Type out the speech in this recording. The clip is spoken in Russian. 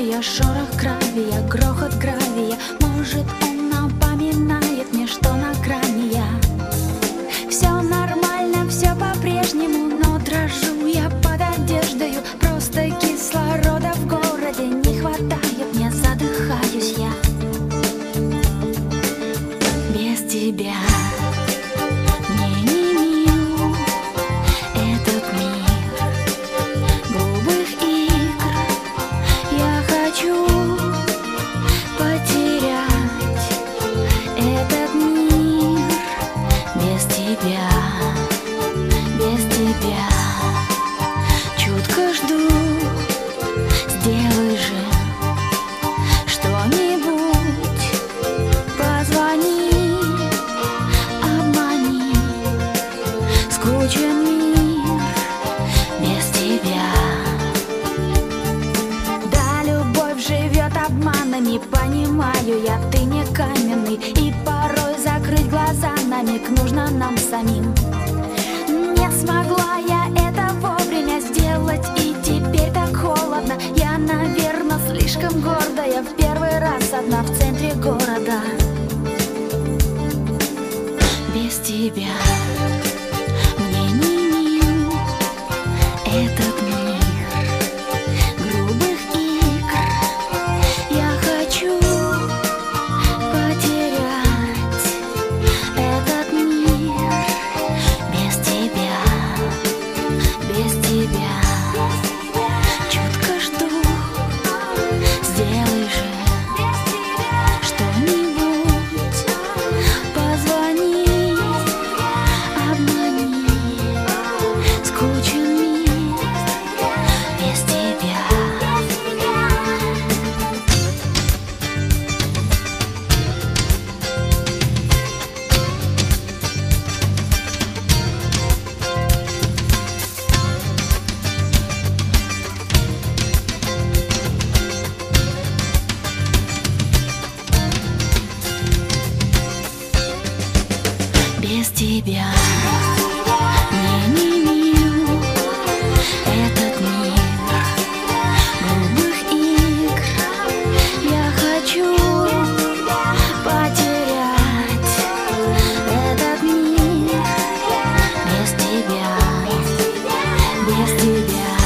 гравия, шорох гравия, грохот гравия. Может, он напоминает мне, что на грани я. Все нормально, все по-прежнему, но дрожу я под одеждою. Просто кислорода в городе не хватает мне, задыхаюсь я. Без тебя мне не мил этот мир грубых игр. Я хочу потерять этот мир без тебя, без тебя. Чутко жду, сделай же что-нибудь, позвони, обмани. Скучен мир без тебя. Да, любовь живет обманами, понимаю я, ты не каменный. И порой закрыть глаза на миг нужно нам самим. Не смогла я это вовремя сделать, и теперь так холодно. Я, наверное, слишком гордая, в первый раз одна в центре города. Без тебя мне не мил этот мир грубых игр. Я хочу потерять этот мир без тебя, без тебя. Чутко жду, сделай же что-нибудь, позвони, обмани. Скучен мир без тебя. Без тебя мне не мил этот мир грубых игр. Я хочу потерять этот мир без тебя, без тебя.